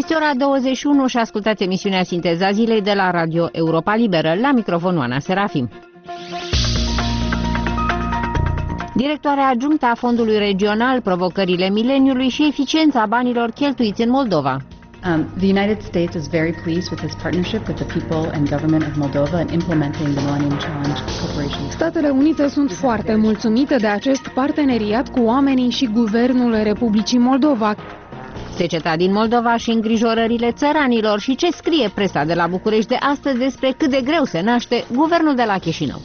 Este ora 21 și ascultați emisiunea Sinteza Zilei de la Radio Europa Liberă. La microfon Oana Serafim. Directoarea adjunctă a Fondului Regional, provocările mileniului și eficiența banilor cheltuiți în Moldova. The United States is very pleased with its partnership with the people and government of Moldova in implementing the Millennium Challenge Corporation. Statele Unite sunt foarte mulțumite de acest parteneriat cu oamenii și guvernul Republicii Moldova. Seceta din Moldova și îngrijorările țăranilor și ce scrie presa de la București de astăzi despre cât de greu se naște guvernul de la Chișinău.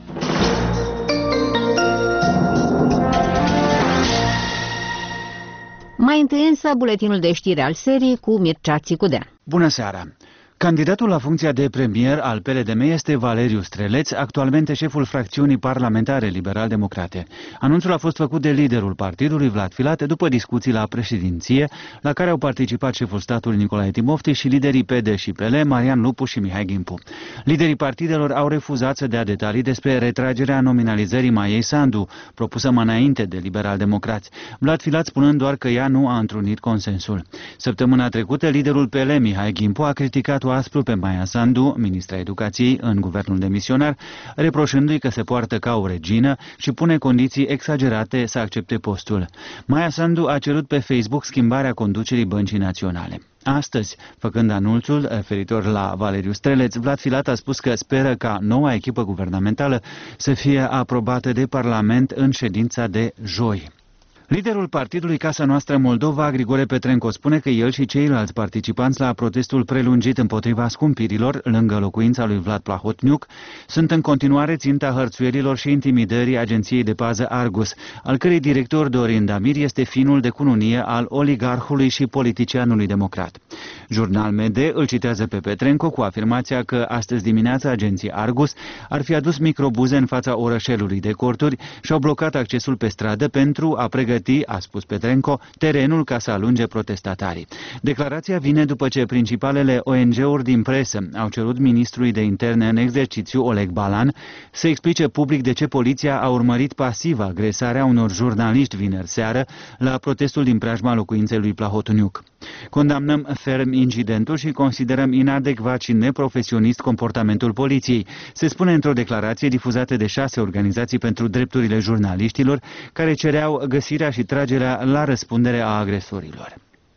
Mai întâi însă buletinul de știri al serii cu Mircea Țicudea. Bună seara! Candidatul la funcția de premier al PLDM este Valeriu Streleț, actualmente șeful fracțiunii parlamentare liberal-democrate. Anunțul a fost făcut de liderul partidului, Vlad Filat, după discuții la președinție, la care au participat șeful statului Nicolae Timofti și liderii PD și PL, Marian Lupu și Mihai Gimpu. Liderii partidelor au refuzat să dea detalii despre retragerea nominalizării Maiei Sandu, propusă mai înainte de liberal-democrați. Vlad Filat spunând doar că ea nu a întrunit consensul. Săptămâna trecută, liderul PL, Mihai Gimpu, a criticat aspru pe Maia Sandu, ministra educației în guvernul demisionar, reproșându-i că se poartă ca o regină și pune condiții exagerate să accepte postul. Maia Sandu a cerut pe Facebook schimbarea conducerii Băncii Naționale. Astăzi, făcând anunțul referitor la Valeriu Streleț, Vlad Filat a spus că speră ca noua echipă guvernamentală să fie aprobată de Parlament în ședința de joi. Liderul partidului Casa Noastră Moldova, Grigore Petrenco, spune că el și ceilalți participanți la protestul prelungit împotriva scumpirilor lângă locuința lui Vlad Plahotniuc sunt în continuare ținta hărțuielilor și intimidării agenției de pază Argus, al cărei director Dorin Damir este finul de cununie al oligarhului și politicianului democrat. Jurnal MD îl citează pe Petrenco cu afirmația că astăzi dimineața agenții Argus ar fi adus microbuze în fața orășelului de corturi și au blocat accesul pe stradă pentru a pregăti, a spus Petrenco, terenul ca să alunge protestatarii. Declarația vine după ce principalele ONG-uri din presă au cerut ministrului de interne în exercițiu, Oleg Balan, să explice public de ce poliția a urmărit pasiv agresarea unor jurnaliști vineri seară la protestul din preajma locuinței lui Plahotniuc. Condamnăm ferm incidentul și considerăm inadecvat și neprofesionist comportamentul poliției, se spune într-o declarație difuzată de 6 organizații pentru drepturile jurnaliștilor, care cereau găsirea și tragerea la răspundere a agresorilor.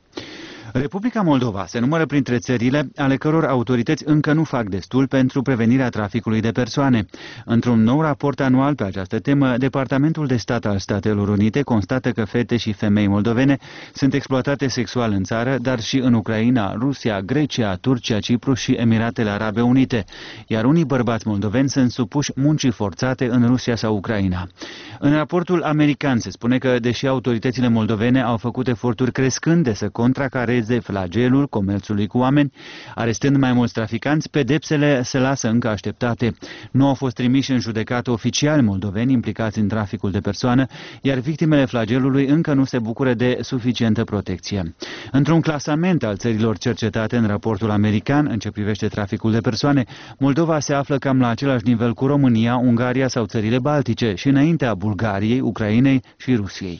Republica Moldova se numără printre țările ale căror autorități încă nu fac destul pentru prevenirea traficului de persoane. Într-un nou raport anual pe această temă, Departamentul de Stat al Statelor Unite constată că fete și femei moldovene sunt exploatate sexual în țară, dar și în Ucraina, Rusia, Grecia, Turcia, Cipru și Emiratele Arabe Unite, iar unii bărbați moldoveni sunt supuși muncii forțate în Rusia sau Ucraina. În raportul american se spune că, deși autoritățile moldovene au făcut eforturi crescânde să contracareze flagelul comerțului cu oameni, arestând mai mulți traficanți, pedepsele se lasă încă așteptate. Nu au fost trimiși în judecată oficiali moldoveni implicați în traficul de persoană, iar victimele flagelului încă nu se bucură de suficientă protecție. Într-un clasament al țărilor cercetate în raportul american în ce privește traficul de persoane, Moldova se află cam la același nivel cu România, Ungaria sau țările Baltice și înaintea Bulgariei, Ucrainei și Rusiei.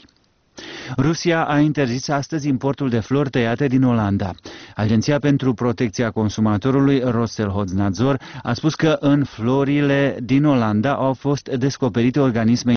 Rusia a interzis astăzi importul de flori tăiate din Olanda. Agenția pentru Protecția Consumatorului, Rossellhoznadzor, a spus că în florile din Olanda au fost descoperite organisme